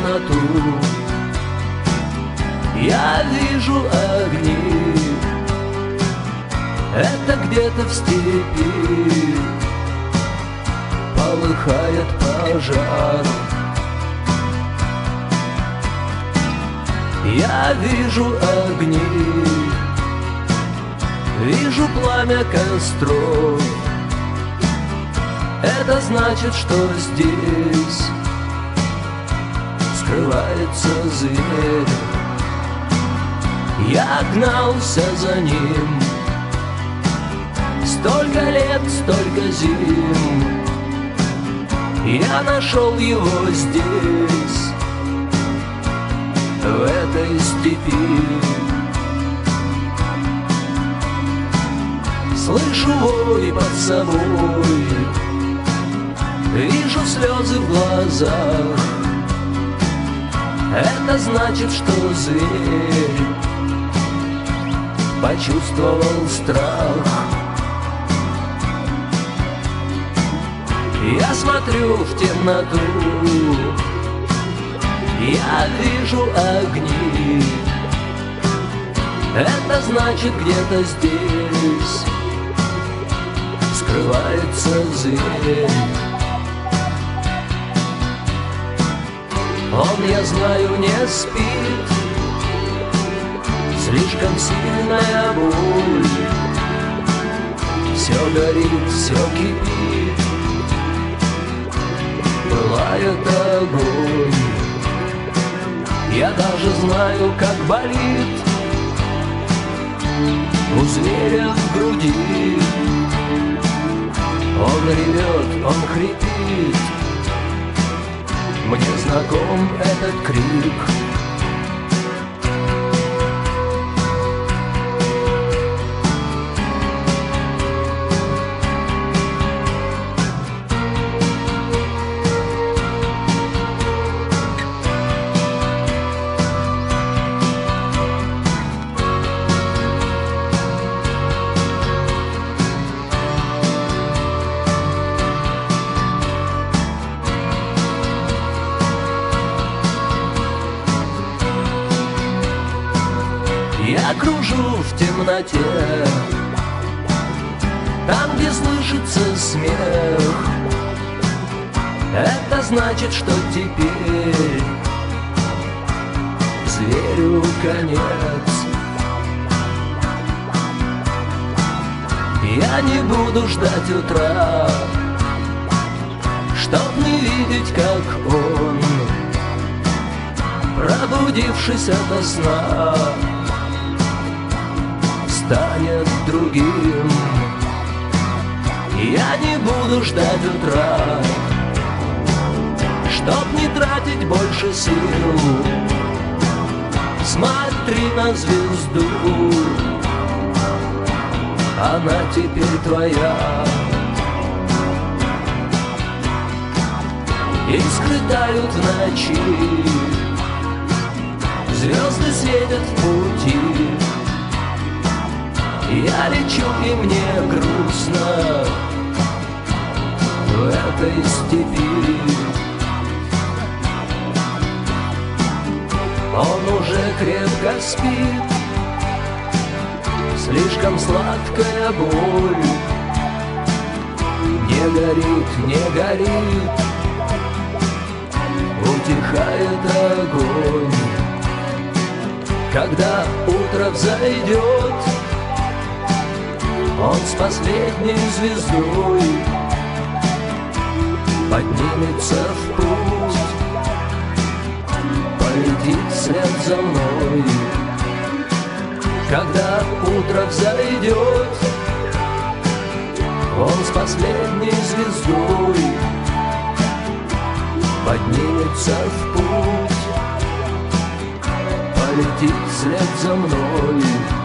темноту. Я вижу огни, это где-то в степи полыхает пожар. Я вижу огни, вижу пламя костров. Это значит, что здесь скрывается зверь. Я гнался за ним столько лет, столько зим. Я нашел его здесь, в этой степи. Слышу вой под собой, вижу слезы в глазах. Это значит, что зверь почувствовал страх. Я смотрю в темноту, я вижу огни. Это значит, где-то здесь скрывается зверь. Он, я знаю, не спит, слишком сильная боль. Все горит, все кипит, пылает огонь. Я даже знаю, как болит у зверя в груди. Он ревет, он хрипит, мне знаком этот крик. Я кружу в темноте, там, где слышится смех. Это значит, что теперь зверю конец. Я не буду ждать утра, чтоб не видеть, как он, пробудившись ото сна, станет другим. Я не буду ждать утра, чтоб не тратить больше сил. Смотри на звезду, она теперь твоя. Искры тают в ночи, звезды светят в пути. Я лечу, и мне грустно в этой степи. Он уже крепко спит, слишком сладкая боль. Не горит, не горит, утихает огонь. Когда утро взойдет, он с последней звездой поднимется в путь, полетит вслед за мной. Когда утро взойдет, он с последней звездой поднимется в путь, полетит вслед за мной.